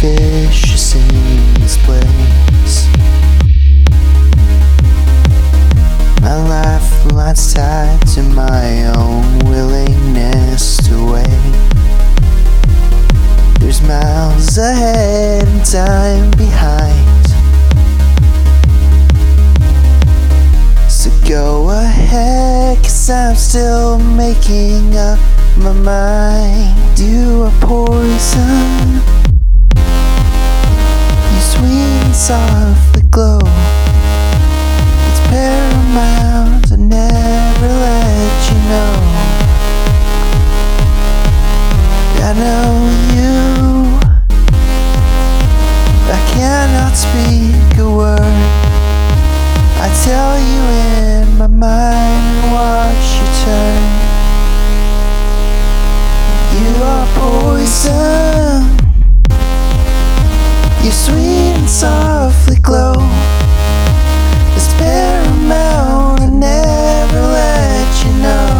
vicious in this place. My lifeline's tied to my own willingness to wait. There's miles ahead and time behind, so go ahead, 'cause I'm still making up my mind. You are poison, you sweet and softly glow. It's paramount to never let you know. I know you, I cannot speak a word. I tell you in my mind and watch you turn. You are poison, you sweet and softly glow. It's paramount to never let you know.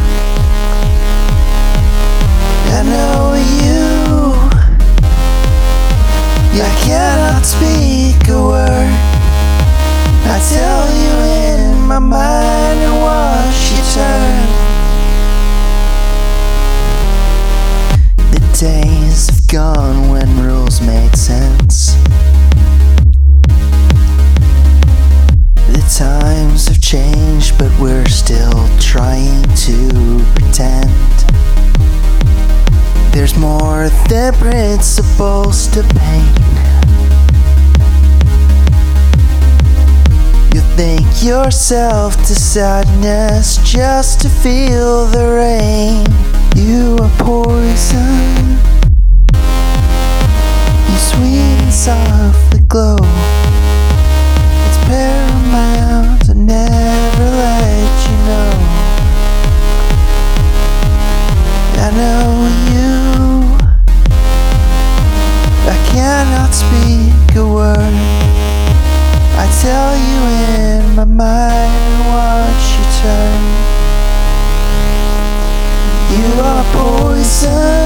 I know you, I cannot speak a word. I tell you in my mind and watch you turn. The days have gone when rules made sense. The times have changed, but we're still trying to pretend. There's more than principles to pain. You think yourself to sadness just to feel the rain. You are poison, you sweet and softly glow. It's paramount to never let you know. I know you, I cannot speak a word. I tell you in my mind and watch you turn. You are poison,